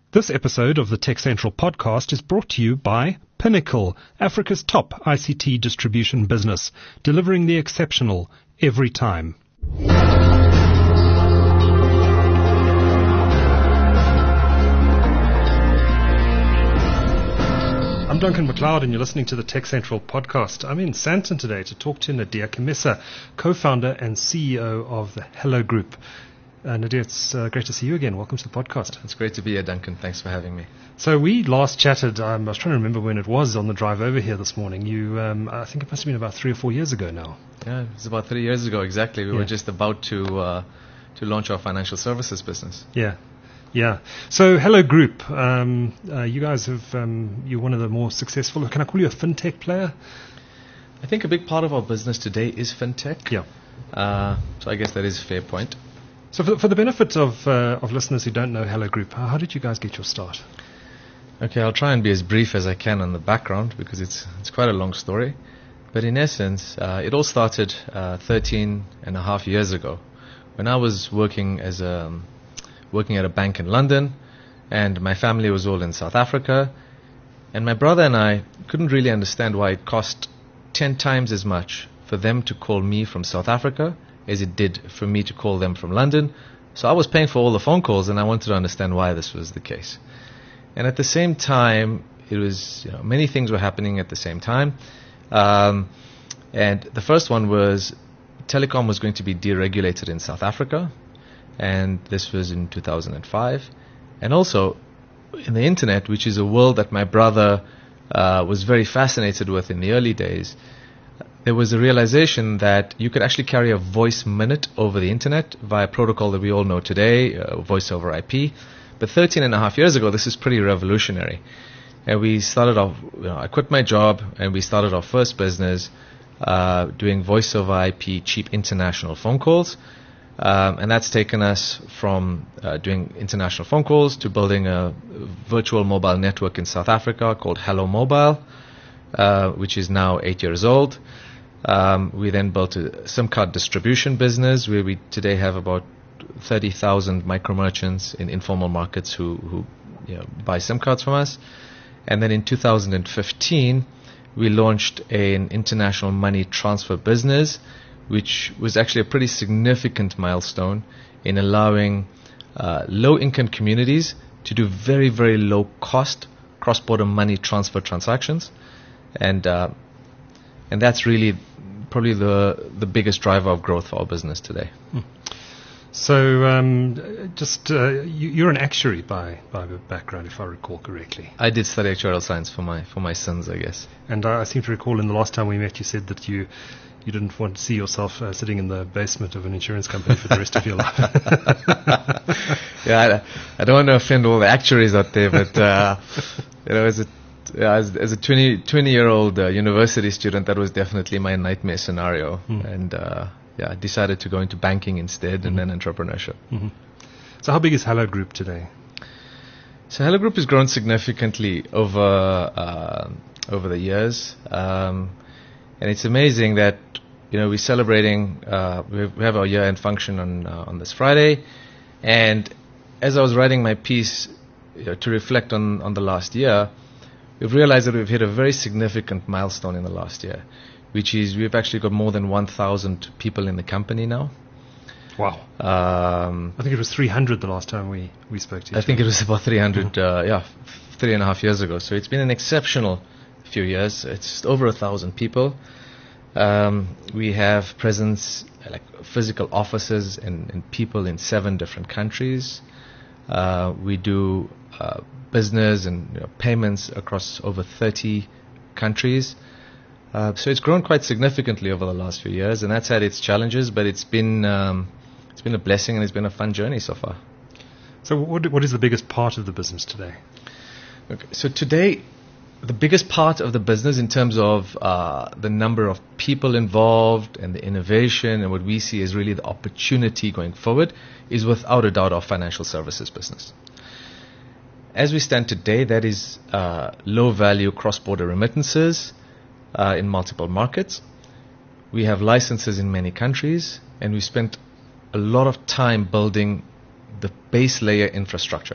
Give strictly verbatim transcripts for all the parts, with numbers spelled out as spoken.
This episode of the Tech Central podcast is brought to you by Pinnacle, Africa's top I C T distribution business, delivering the exceptional every time. I'm Duncan McLeod and you're listening to the Tech Central podcast. I'm in Sandton today to talk to Nadir Chamisa, co-founder and C E O of the Hello Group. Uh, Nadir, it's uh, great to see you again. Welcome to the podcast. It's great to be here, Duncan. Thanks for having me. So we last chatted, um, I was trying to remember when it was on the drive over here this morning. You, um, I think it must have been about three or four years ago now. Yeah, it was about three years ago, exactly. We yeah. were just about to uh, to launch our financial services business. Yeah, yeah. So Hello Group, um, uh, you guys have, um, you're one of the more successful, can I call you a fintech player? I think a big part of our business today is fintech. Yeah. Uh, so I guess that is a fair point. So for, for the benefit of uh, of listeners who don't know Hello Group, how, how did you guys get your start? Okay, I'll try and be as brief as I can on the background because it's it's quite a long story. But in essence, uh, it all started uh, thirteen and a half years ago when I was working as a, um, working at a bank in London, and my family was all in South Africa, and my brother and I couldn't really understand why it cost ten times as much for them to call me from South Africa as it did for me to call them from London. So I was paying for all the phone calls, and I wanted to understand why this was the case. And at the same time, it was, you know, many things were happening at the same time. Um, and the first one was telecom was going to be deregulated in South Africa, and this was in two thousand five. And also, in the internet, which is a world that my brother uh, was very fascinated with in the early days, there was a realization that you could actually carry a voice minute over the internet via a protocol that we all know today, uh, voice over I P. But thirteen and a half years ago, this is pretty revolutionary. And we started off, you know, I quit my job and we started our first business uh, doing voice over I P cheap international phone calls. Um, and that's taken us from uh, doing international phone calls to building a virtual mobile network in South Africa called Hello Mobile, uh, which is now eight years old. Um, we then built a SIM card distribution business where we today have about thirty thousand micro merchants in informal markets who, who you know, buy SIM cards from us. And then in two thousand fifteen, we launched an international money transfer business, which was actually a pretty significant milestone in allowing uh, low-income communities to do very, very low-cost cross-border money transfer transactions. And uh, and that's really probably the the biggest driver of growth for our business today. Hmm. So, um, just uh, you, you're an actuary by by background, if I recall correctly. I did study actuarial science for my for my sins, I guess. And I seem to recall in the last time we met, you said that you you didn't want to see yourself uh, sitting in the basement of an insurance company for the rest of your life. Yeah, I, I don't want to offend all the actuaries out there, but uh, you know, as a Yeah, as, as a twenty-year-old uh, university student, that was definitely my nightmare scenario. Mm. And uh, yeah, I decided to go into banking instead, mm-hmm. and then entrepreneurship. Mm-hmm. So how big is Hello Group today? So Hello Group has grown significantly over uh, over the years. Um, and it's amazing that, you know, we're celebrating, uh, we, have, we have our year-end function on, uh, on this Friday. And as I was writing my piece, you know, to reflect on, on the last year, we've realized that we've hit a very significant milestone in the last year, which is we've actually got more than one thousand people in the company now. Wow. Um, I think it was three hundred the last time we, we spoke to you. I think it was about three hundred, mm-hmm. uh, yeah, three and a half years ago. So it's been an exceptional few years. It's over a thousand people. Um, we have presence, like physical offices and, and people in seven different countries. Uh, we do uh, business and, you know, payments across over thirty countries. Uh, so it's grown quite significantly over the last few years, and that's had its challenges, but it's been um, it's been a blessing and it's been a fun journey so far. So what what is the biggest part of the business today? Okay, so today, the biggest part of the business in terms of uh, the number of people involved and the innovation and what we see as really the opportunity going forward is without a doubt our financial services business. As we stand today, that is uh, low-value cross-border remittances uh, in multiple markets. We have licenses in many countries, and we spent a lot of time building the base layer infrastructure,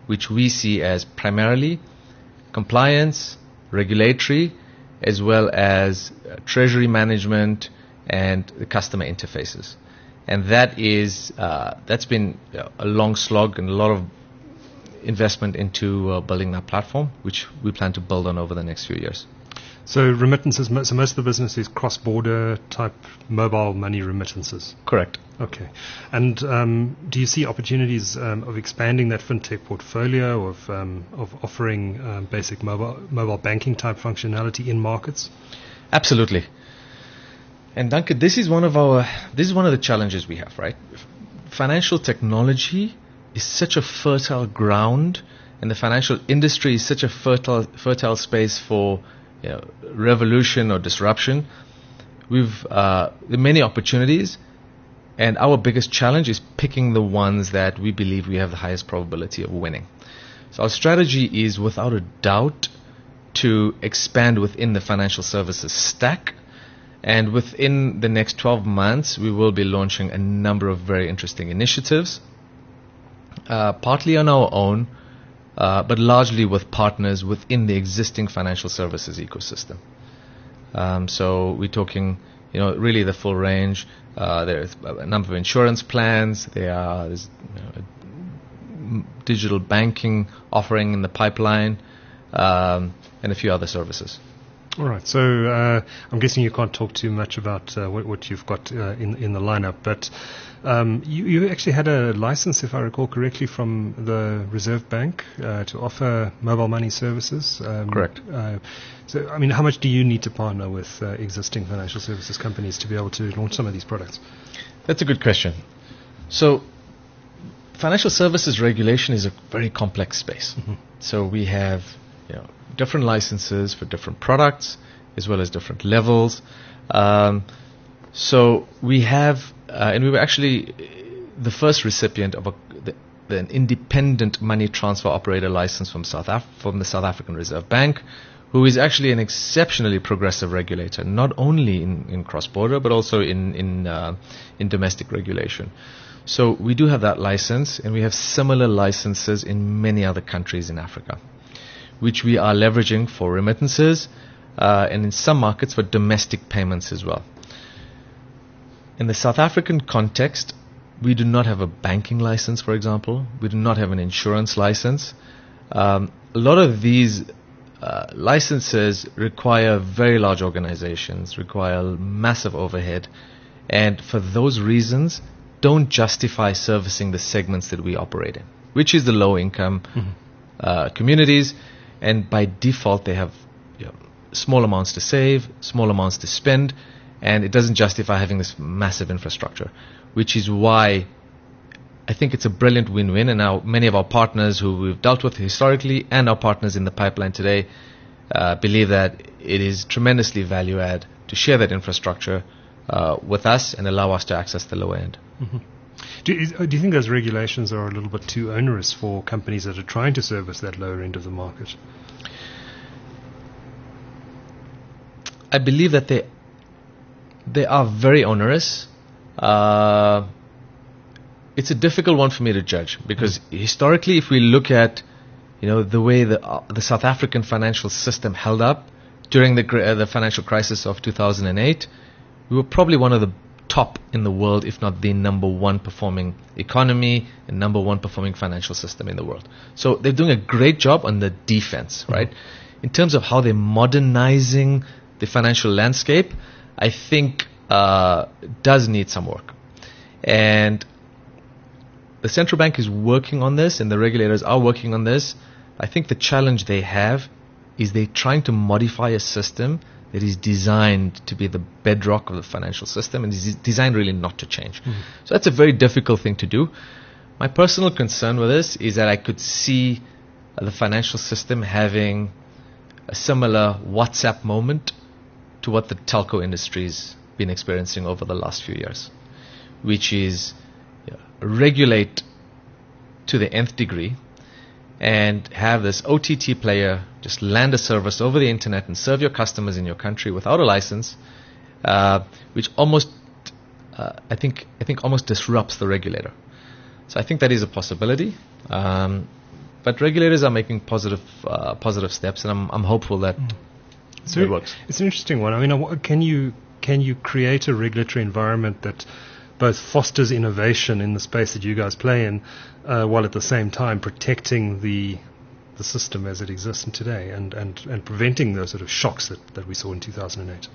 which we see as primarily compliance, regulatory, as well as uh, treasury management and the customer interfaces. And that is, uh, that's been uh, a long slog and a lot of investment into uh, building that platform, which we plan to build on over the next few years. So remittances, so most of the business is cross-border type mobile money remittances? Correct. Okay. And um, do you see opportunities um, of expanding that fintech portfolio, of um, of offering um, basic mobile mobile banking type functionality in markets? Absolutely. And Duncan, this is one of our this is one of the challenges we have, right? Financial technology is such a fertile ground, and the financial industry is such a fertile fertile space for, you know, revolution or disruption. We've uh, there are many opportunities, and our biggest challenge is picking the ones that we believe we have the highest probability of winning. So our strategy is, without a doubt, to expand within the financial services stack. And within the next twelve months, we will be launching a number of very interesting initiatives, uh, partly on our own, uh, but largely with partners within the existing financial services ecosystem. Um, so we're talking, you know, really the full range. Uh, there's a number of insurance plans. There are there's, you know, a digital banking offering in the pipeline, um, and a few other services. All right. So uh, I'm guessing you can't talk too much about uh, what, what you've got uh, in in the lineup, but um, you, you actually had a license, if I recall correctly, from the Reserve Bank uh, to offer mobile money services. Um, Correct. Uh, so, I mean, how much do you need to partner with uh, existing financial services companies to be able to launch some of these products? That's a good question. So, financial services regulation is a very complex space. Mm-hmm. So we have, you know, different licenses for different products, as well as different levels. Um, so we have, uh, and we were actually the first recipient of a, the, the, an independent money transfer operator license from South Af- from the South African Reserve Bank, who is actually an exceptionally progressive regulator, not only in, in cross-border, but also in in, uh, in domestic regulation. So we do have that license, and we have similar licenses in many other countries in Africa, which we are leveraging for remittances, uh, and in some markets for domestic payments as well. In the South African context, we do not have a banking license, for example. We do not have an insurance license. Um, a lot of these uh, licenses require very large organizations, require massive overhead, and for those reasons, don't justify servicing the segments that we operate in, which is the low-income mm-hmm. uh, communities. And by default, they have, you know, small amounts to save, small amounts to spend, and it doesn't justify having this massive infrastructure, which is why I think it's a brilliant win-win. And now many of our partners who we've dealt with historically and our partners in the pipeline today uh, believe that it is tremendously value-add to share that infrastructure uh, with us and allow us to access the lower end. Mm-hmm. Do you, do you think those regulations are a little bit too onerous for companies that are trying to service that lower end of the market? I believe that they they are very onerous. Uh, it's a difficult one for me to judge because mm. historically, if we look at, you know, the way the uh, the South African financial system held up during the uh, the financial crisis of two thousand eight, we were probably one of the top in the world, if not the number one performing economy and number one performing financial system in the world. So they're doing a great job on the defense, mm-hmm. right? In terms of how they're modernizing the financial landscape, I think uh, does need some work. And the central bank is working on this, and the regulators are working on this. I think the challenge they have is they're trying to modify a system that is designed to be the bedrock of the financial system and is designed really not to change. Mm-hmm. So that's a very difficult thing to do. My personal concern with this is that I could see uh, the financial system having a similar WhatsApp moment to what the telco industry's been experiencing over the last few years, which is, you know, regulate to the nth degree and have this O T T player just land a service over the internet and serve your customers in your country without a license, uh, which almost, uh, I think, I think almost disrupts the regulator. So I think that is a possibility, um, but regulators are making positive uh, positive steps, and I'm I'm hopeful that mm. so it works. It's an interesting one. I mean, can you can you create a regulatory environment that both fosters innovation in the space that you guys play in, uh, while at the same time protecting the the system as it exists today, and, and, and preventing those sort of shocks that, that we saw in two thousand eight?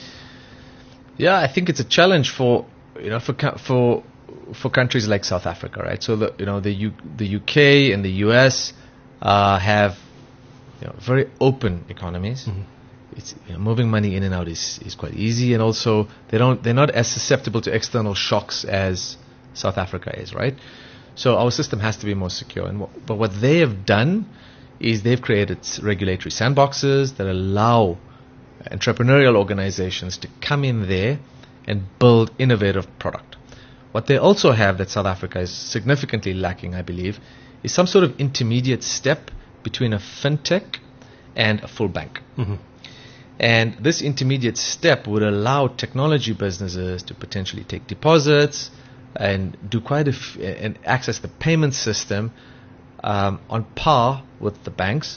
Yeah, I think it's a challenge for you know for for for countries like South Africa, right? So the you know the U, the U K and the U S uh, have you know, very open economies. Mm-hmm. It's you know, moving money in and out is, is quite easy, and also they don't they're not as susceptible to external shocks as South Africa is, right? So our system has to be more secure. And what, but what they have done is they've created regulatory sandboxes that allow entrepreneurial organizations to come in there and build innovative product. What they also have that South Africa is significantly lacking, I believe, is some sort of intermediate step between a fintech and a full bank. Mm-hmm. And this intermediate step would allow technology businesses to potentially take deposits and do quite a f- and access the payment system um, on par with the banks,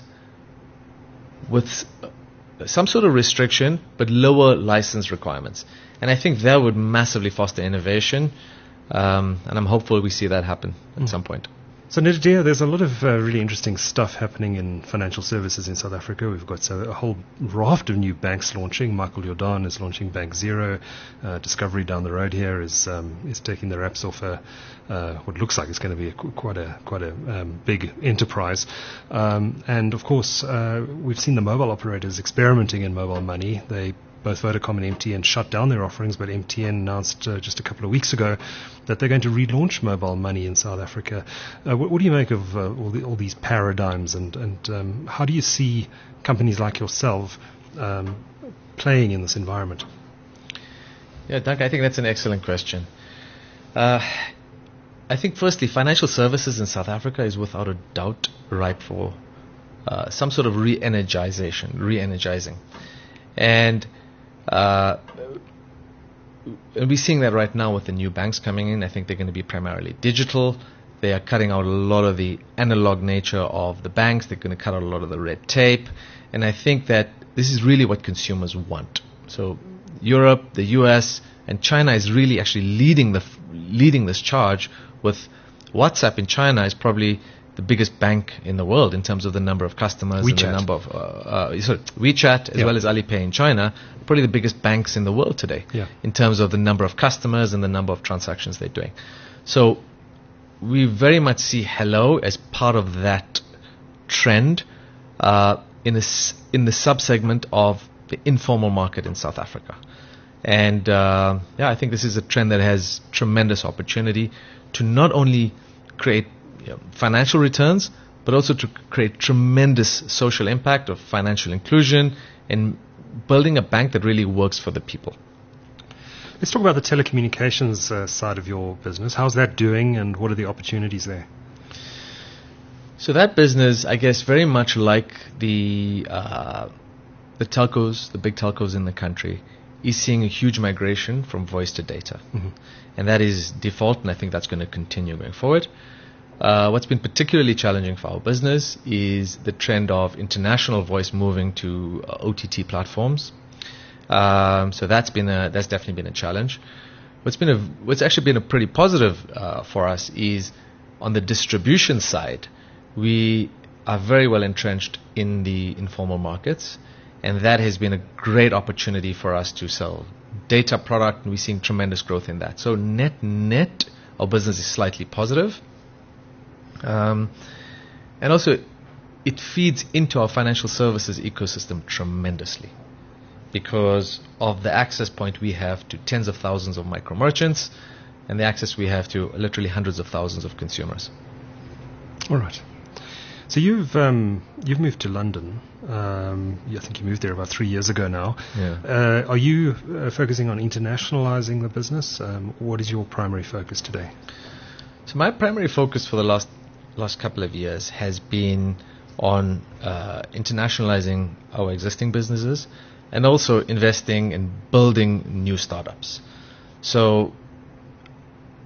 with some sort of restriction but lower license requirements. And I think that would massively foster innovation, um, and I'm hopeful we see that happen at mm. some point. So, Nadia, there's a lot of uh, really interesting stuff happening in financial services in South Africa. We've got uh, a whole raft of new banks launching. Michael Jordan is launching Bank Zero. Uh, Discovery down the road here is um, is taking their apps off a, uh, what looks like it's going to be a, quite a quite a um, big enterprise. Um, and of course, uh, we've seen the mobile operators experimenting in mobile money. They Both Vodacom and M T N shut down their offerings, but M T N announced uh, just a couple of weeks ago that they're going to relaunch mobile money in South Africa. Uh, what, what do you make of uh, all, the, all these paradigms, and, and um, how do you see companies like yourself um, playing in this environment? Yeah, Doug, I think that's an excellent question. Uh, I think firstly, financial services in South Africa is without a doubt ripe for uh, some sort of re-energization, re-energizing. And Uh, and we're seeing that right now with the new banks coming in. I think they're going to be primarily digital. They are cutting out a lot of the analog nature of the banks. They're going to cut out a lot of the red tape. And I think that this is really what consumers want. So Europe, the U S, and China is really actually leading the leading this charge. With WhatsApp in China is probably the biggest bank in the world in terms of the number of customers WeChat. and the number of uh, uh, sorry, WeChat as yeah. well as Alipay in China, probably the biggest banks in the world today yeah. in terms of the number of customers and the number of transactions they're doing. So we very much see Hello as part of that trend uh, in this in the subsegment of the informal market in South Africa. And uh, yeah, I think this is a trend that has tremendous opportunity to not only create you know, financial returns, but also to create tremendous social impact of financial inclusion and building a bank that really works for the people. Let's talk about the telecommunications uh, side of your business. How's that doing, and what are the opportunities there? So that business, I guess, very much like the uh, the telcos, the big telcos in the country, is seeing a huge migration from voice to data. Mm-hmm. And that is default, and I think that's going to continue going forward. Uh, what's been particularly challenging for our business is the trend of international voice moving to uh, O T T platforms. Um, so that's been a, that's definitely been a challenge. What's been a, what's actually been a pretty positive uh, for us is on the distribution side, we are very well entrenched in the informal markets, and that has been a great opportunity for us to sell data product, and we're seeing tremendous growth in that. So net net, our business is slightly positive. Um, and also, it feeds into our financial services ecosystem tremendously because of the access point we have to tens of thousands of micro merchants and the access we have to literally hundreds of thousands of consumers. All right. So you've um, you've moved to London. Um, I think you moved there about three years ago now. Yeah. Uh, are you uh, focusing on internationalizing the business? Um, what is your primary focus today? So my primary focus for the last last couple of years has been on uh, internationalizing our existing businesses and also investing in building new startups. So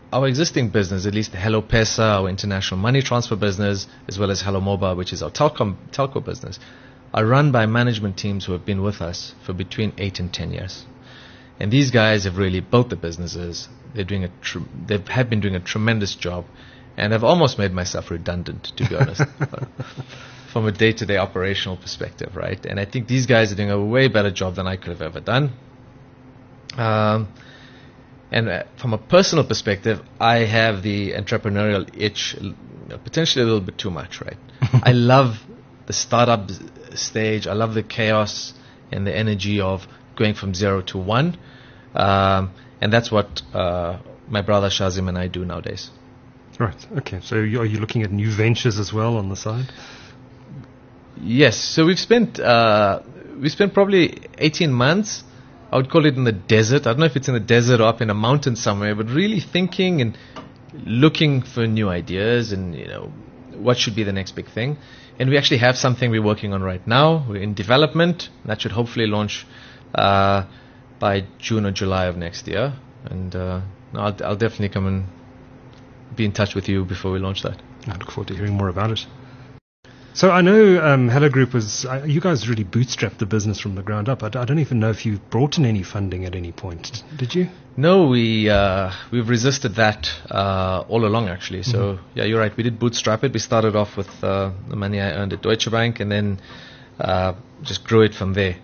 our existing business, at least the Hello Pesa, our international money transfer business, as well as Hello Mobile, which is our telecom, telco business, are run by management teams who have been with us for between eight and ten years. And these guys have really built the businesses. They're doing a tr- they have been doing a tremendous job, and I've almost made myself redundant, to be honest, from a day-to-day operational perspective, right? And I think these guys are doing a way better job than I could have ever done. Um, and uh, from a personal perspective, I have the entrepreneurial itch, you know, potentially a little bit too much, right? I love the startup stage. I love the chaos and the energy of going from zero to one. Um, and that's what uh, my brother Shazim and I do nowadays. Right. Okay. So you, are you looking at new ventures as well on the side? Yes. So we've spent uh, we spent probably eighteen months. I would call it in the desert. I don't know if it's in the desert or up in a mountain somewhere, but really thinking and looking for new ideas and, you know, what should be the next big thing. And we actually have something we're working on right now. We're in development. That should hopefully launch uh, by June or July of next year. And uh, I'll, I'll definitely come and be in touch with you before we launch that. I look forward to hearing more about it. So I know um, Hello Group was, uh, you guys really bootstrapped the business from the ground up. I, d- I don't even know if you brought in any funding at any point. Did you? No, we, uh, we've resisted that uh, all along, actually. So, mm-hmm. yeah, you're right. We did bootstrap it. We started off with uh, the money I earned at Deutsche Bank and then uh, just grew it from there.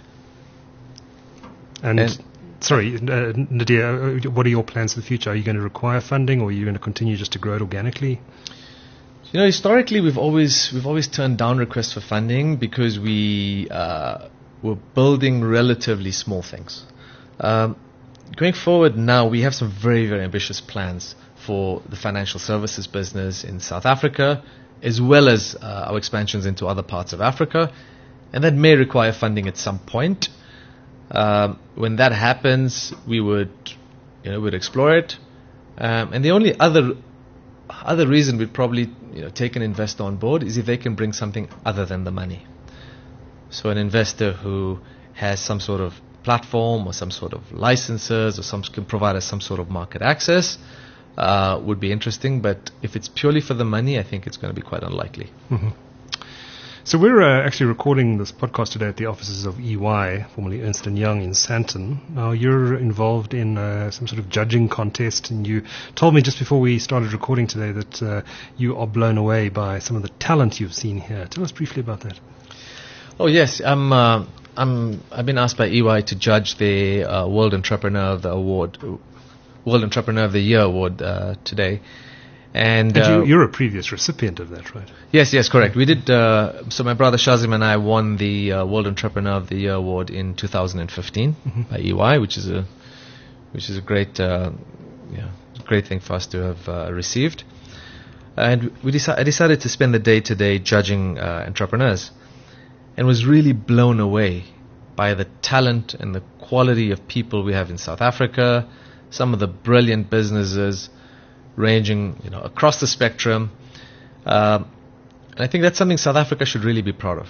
And, and sorry, uh, Nadir, what are your plans for the future? Are you going to require funding, or are you going to continue just to grow it organically? You know, historically, we've always we've always turned down requests for funding because we uh, were building relatively small things. Um, going forward now, we have some very, very ambitious plans for the financial services business in South Africa, as well as uh, our expansions into other parts of Africa, and that may require funding at some point. Um, when that happens, we would, you know, would explore it. Um, and the only other other reason we'd probably, you know, take an investor on board is if they can bring something other than the money. So an investor who has some sort of platform or some sort of licenses or some can provide us some sort of market access uh, would be interesting. But if it's purely for the money, I think it's going to be quite unlikely. Mm-hmm. So we're uh, actually recording this podcast today at the offices of E Y, formerly Ernst and Young in Sandton. Now, you're involved in uh, some sort of judging contest, and you told me just before we started recording today that uh, you are blown away by some of the talent you've seen here. Tell us briefly about that. Oh, yes. I'm, uh, I'm, I've been asked by E Y to judge the uh, World Entrepreneur of the Award, World Entrepreneur of the Year Award uh, today. And, and uh, you, you're a previous recipient of that, right? Yes, yes, correct. We did. Uh, so my brother Shazim and I won the uh, World Entrepreneur of the Year award in two thousand fifteen mm-hmm. by E Y, which is a which is a great, uh, yeah, great thing for us to have uh, received. And we deci- I decided to spend the day today judging uh, entrepreneurs, and was really blown away by the talent and the quality of people we have in South Africa. Some of the brilliant businesses, ranging, you know, across the spectrum. Um, and I think that's something South Africa should really be proud of.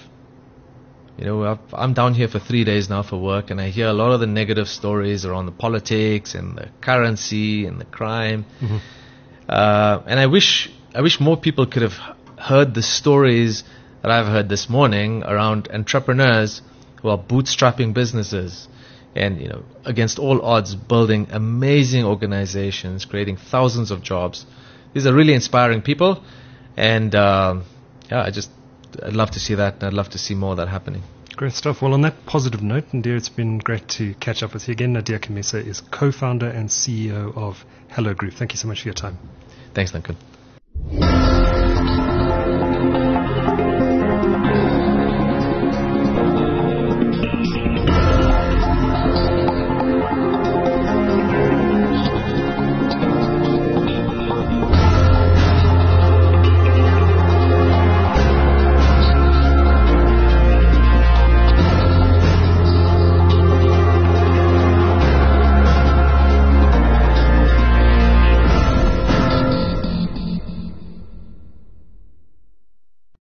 You know, I've, I'm down here for three days now for work, and I hear a lot of the negative stories around the politics and the currency and the crime. Mm-hmm. Uh, and I wish, I wish more people could have heard the stories that I've heard this morning around entrepreneurs who are bootstrapping businesses, and, you know, against all odds, building amazing organizations, creating thousands of jobs. These are really inspiring people, and uh, yeah, I just I'd love to see that, and I'd love to see more of that happening. Great stuff. Well, on that positive note, Nadir, it's been great to catch up with you again. Nadir Khemisa is co-founder and C E O of Hello Group. Thank you so much for your time. Thanks, Duncan.